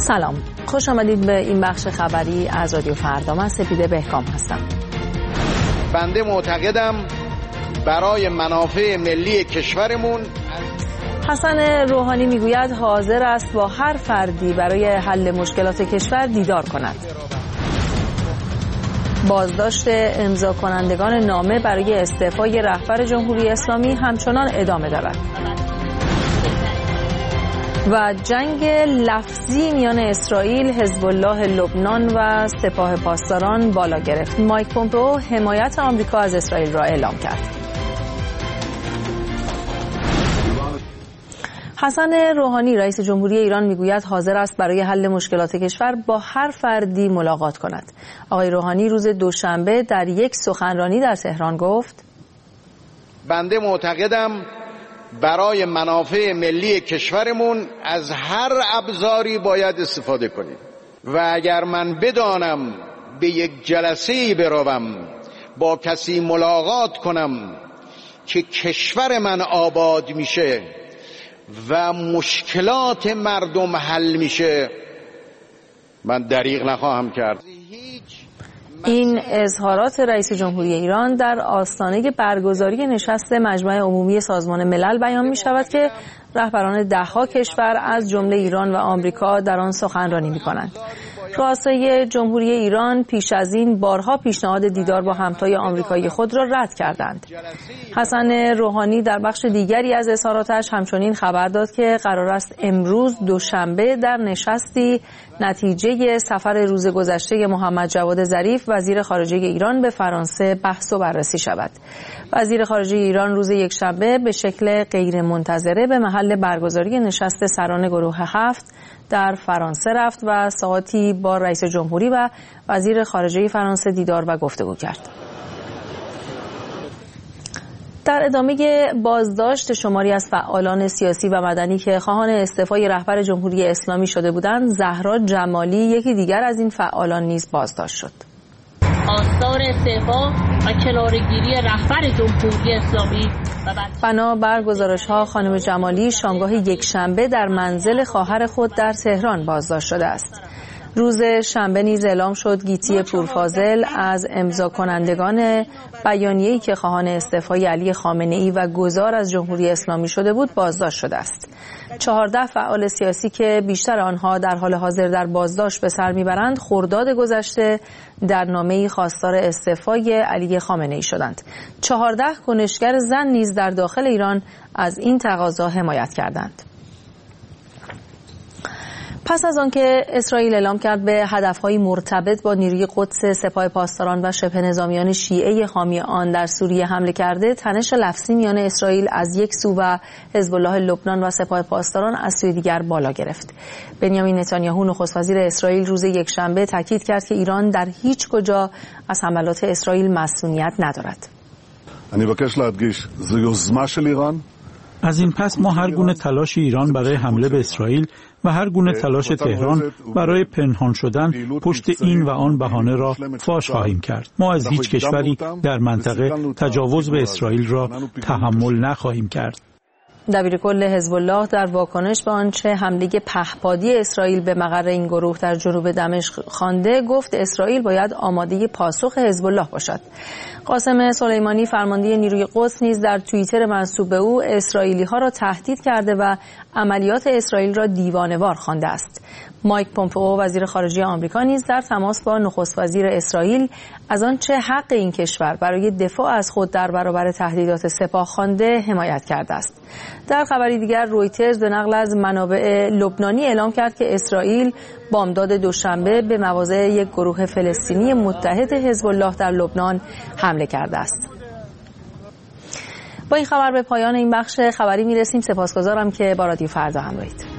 سلام، خوش آمدید به این بخش خبری از رادیو فردا. من سپیده بهکام هستم. بنده معتقدم برای منافع ملی کشورمون. حسن روحانی میگوید حاضر است با هر فردی برای حل مشکلات کشور دیدار کند. بازداشت امضا کنندگان نامه برای استعفای رهبر جمهوری اسلامی همچنان ادامه دارد. و جنگ لفظی میان اسرائیل، حزب الله لبنان و سپاه پاسداران بالا گرفت. مایک پومپئو حمایت آمریکا از اسرائیل را اعلام کرد. حسن روحانی رئیس جمهوری ایران میگوید حاضر است برای حل مشکلات کشور با هر فردی ملاقات کند. آقای روحانی روز دوشنبه در یک سخنرانی در تهران گفت: بنده معتقدم برای منافع ملی کشورمون از هر ابزاری باید استفاده کنیم و اگر من بدانم به یک جلسه‌ای بروم، با کسی ملاقات کنم که کشور من آباد میشه و مشکلات مردم حل میشه، من دریغ نخواهم کرد. این اظهارات رئیس جمهوری ایران در آستانه برگزاری نشست مجمع عمومی سازمان ملل بیان می شود که رهبران ده‌ها کشور از جمله ایران و آمریکا در آن سخنرانی می کنند. رؤسای جمهوری ایران پیش از این بارها پیشنهاد دیدار با همتای آمریکایی خود را رد کردند. حسن روحانی در بخش دیگری از اظهاراتش همچنین خبر داد که قرار است امروز دوشنبه در نشستی نتیجه سفر روز گذشته محمد جواد ظریف وزیر خارجه ایران به فرانسه بحث و بررسی شود. وزیر خارجه ایران روز یکشنبه به شکل غیرمنتظره به محل برگزاری نشست سران گروه 7 در فرانسه رفت و ساعاتی با رئیس جمهوری و وزیر خارجه فرانسه دیدار و گفتگو کرد. در ادامه بازداشت شماری از فعالان سیاسی و مدنی که خواهان استعفای رهبر جمهوری اسلامی شده بودند، زهرا جمالی یکی دیگر از این فعالان نیز بازداشت شد. آثار استعفا و کناره‌گیری رهبر جمهوری اسلامی بنا بر گزارش‌ها خانم جمالی شامگاه یکشنبه در منزل خواهر خود در تهران بازداشت شده است. روز شنبه نیز اعلام شد گیتی پورفاضل از امضا کنندگان بیانیه‌ای که خواهان استعفای علی خامنه‌ای و گذار از جمهوری اسلامی شده بود بازداشت شده است. 14 فعال سیاسی که بیشتر آنها در حال حاضر در بازداشت به سر میبرند، خرداد گذشته در نامه‌ای خواستار استعفای علی خامنه‌ای شدند. 14 کنشگر زن نیز در داخل ایران از این تقاضا حمایت کردند. پس از آنکه اسرائیل اعلام کرد به هدف‌های مرتبط با نیروی قدس سپاه پاسداران و شبه نظامیان شیعه حامی آن در سوریه حمله کرده، تنش لفظی میان اسرائیل از یک سو و حزب الله لبنان و سپاه پاسداران از سوی دیگر بالا گرفت. بنیامین نتانیاهو نخست وزیر اسرائیل روز یکشنبه تاکید کرد که ایران در هیچ کجا از حملات اسرائیل مسئولیت ندارد. از این پس ما هر گونه تلاش ایران برای حمله به اسرائیل و هر گونه تلاش تهران برای پنهان شدن پشت این و آن بهانه را فاش خواهیم کرد. ما از هیچ کشوری در منطقه تجاوز به اسرائیل را تحمل نخواهیم کرد. دبیرکل حزب الله در واکنش به آنچه حمله پهپادی اسرائیل به مقر این گروه در جنوب دمشق خوانده، گفت اسرائیل باید آماده پاسخ حزب الله باشد. قاسم سلیمانی فرمانده نیروی قدس نیز در توییتر منسوب به او اسرائیلی‌ها را تهدید کرده و عملیات اسرائیل را دیوانه‌وار خوانده است. مایک پومپئو وزیر خارجه آمریکا نیز در تماس با نخست وزیر اسرائیل از آنچه حق این کشور برای دفاع از خود در برابر تهدیدات سپاه خوانده حمایت کرده است. در خبری دیگر رویترز به نقل از منابع لبنانی اعلام کرد که اسرائیل بامداد دوشنبه به مواضع یک گروه فلسطینی متحد حزب الله در لبنان حمله کرده است. با این خبر به پایان این بخش خبری میرسیم. سپاسگزارم که با رادیو فردا همراهید.